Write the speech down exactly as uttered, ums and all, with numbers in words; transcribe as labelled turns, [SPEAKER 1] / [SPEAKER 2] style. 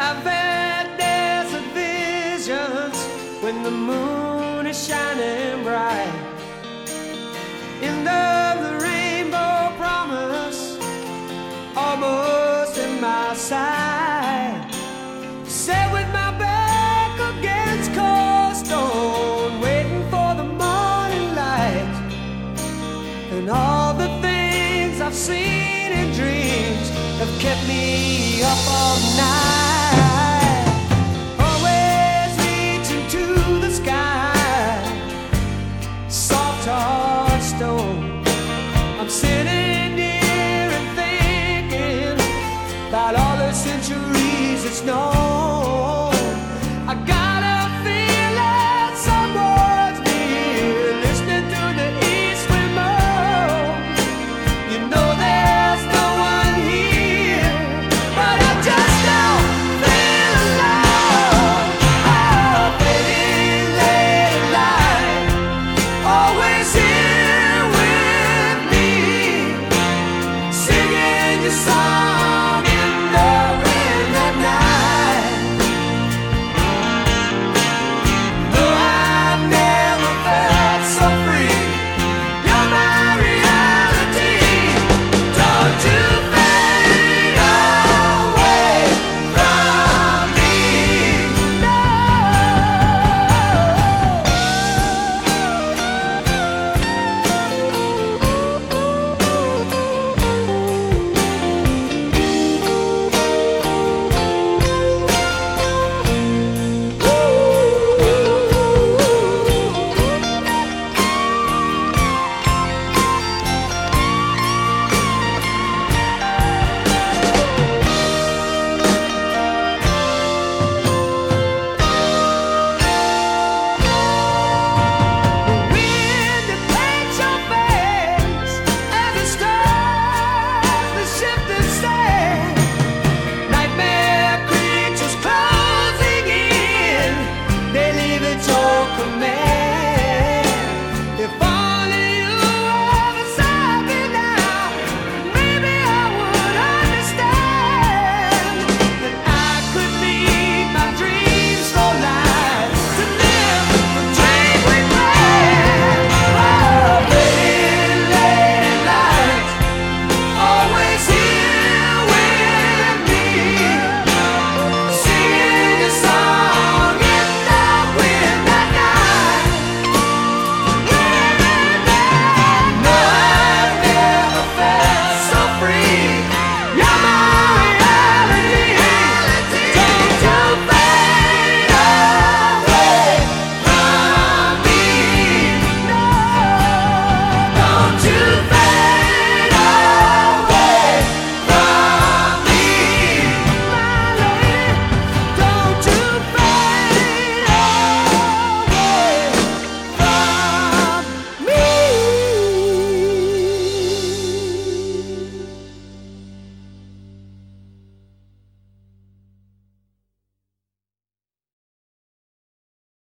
[SPEAKER 1] I've had desert visions when the moon is shining bright. End of the rainbow promise, almost in my sight. Sat with my back against cold stone, waiting for the morning light. And all the things I've seen in dreams have kept me up all night. Always reaching to the sky, soft hard stone. I'm sitting